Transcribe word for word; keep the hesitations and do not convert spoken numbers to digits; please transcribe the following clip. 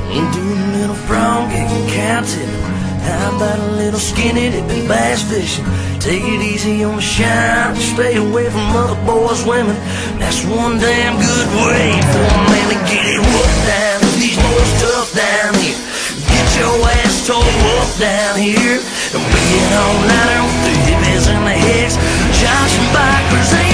Ain't doing a little frog getting counted. How about a little skinny dipping bass fishing? Take it easy on the shine, stay away from other boys' women. That's one damn good way for a man to get it rough down. These boys tough down here. Get your ass tore up down here. And be an all-nighter with the hippies and the hicks. Johnson bikers ain't